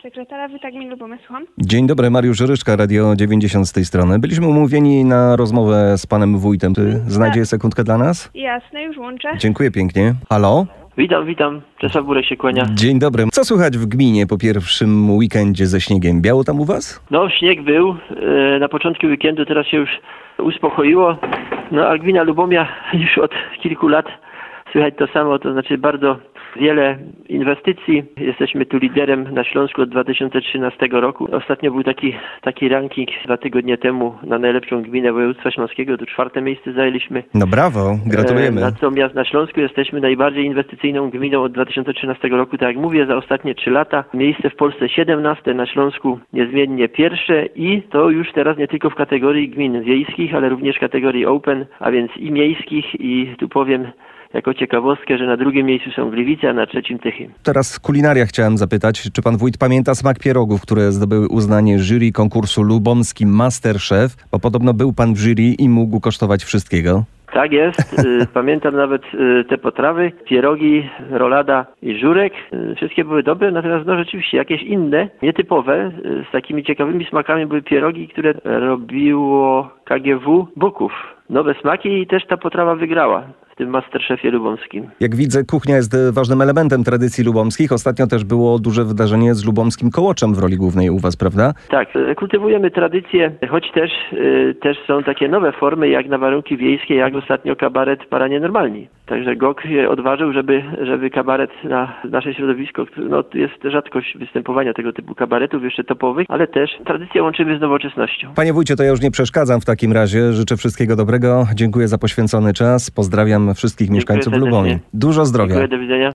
sekretara Wita Gmin Lubomy, słucham. Dzień dobry, Mariusz Ryszka, Radio 90 z tej strony. Byliśmy umówieni na rozmowę z panem wójtem. Ty znajdzie sekundkę dla nas? Jasne, już łączę. Dziękuję pięknie. Halo? Witam. Czesław Burek się kłania. Dzień dobry. Co słychać w gminie po pierwszym weekendzie ze śniegiem? Biało tam u was? No, śnieg był na początku weekendu, teraz się już uspokoiło. No, a gmina Lubomia już od kilku lat słychać to samo, to znaczy bardzo wiele inwestycji. Jesteśmy tu liderem na Śląsku od 2013 roku. Ostatnio był taki ranking 2 tygodnie temu na najlepszą gminę województwa śląskiego. Tu 4. miejsce zajęliśmy. No brawo, gratulujemy. Natomiast na Śląsku jesteśmy najbardziej inwestycyjną gminą od 2013 roku. Tak jak mówię, za ostatnie 3 lata. Miejsce w Polsce 17, na Śląsku niezmiennie pierwsze i to już teraz nie tylko w kategorii gmin wiejskich, ale również kategorii open, a więc i miejskich i tu powiem jako ciekawostkę, że na 2. miejscu są Gliwice, a na 3. Tychy. Teraz kulinaria chciałem zapytać, czy pan wójt pamięta smak pierogów, które zdobyły uznanie jury konkursu Lubomski Masterchef, bo podobno był pan w jury i mógł kosztować wszystkiego. Tak jest. Pamiętam nawet te potrawy, pierogi, rolada i żurek. Wszystkie były dobre, natomiast no rzeczywiście jakieś inne, nietypowe, z takimi ciekawymi smakami były pierogi, które robiło KGW Buków. Nowe smaki i też ta potrawa wygrała w tym Masterchefie lubomskim. Jak widzę, kuchnia jest ważnym elementem tradycji lubomskich. Ostatnio też było duże wydarzenie z lubomskim kołoczem w roli głównej u was, prawda? Tak, kultywujemy tradycję, choć też są takie nowe formy, jak na warunki wiejskie, jak ostatnio kabaret Paranie Normalni. Także GOK się odważył, żeby kabaret na nasze środowisko, no jest rzadkość występowania tego typu kabaretów, jeszcze topowych, ale też tradycję łączymy z nowoczesnością. Panie wójcie, to ja już nie przeszkadzam w takim razie. Życzę wszystkiego dobrego. Dziękuję za poświęcony czas. Pozdrawiam wszystkich mieszkańców Lubomii. Dużo zdrowia. Dziękuję, do widzenia.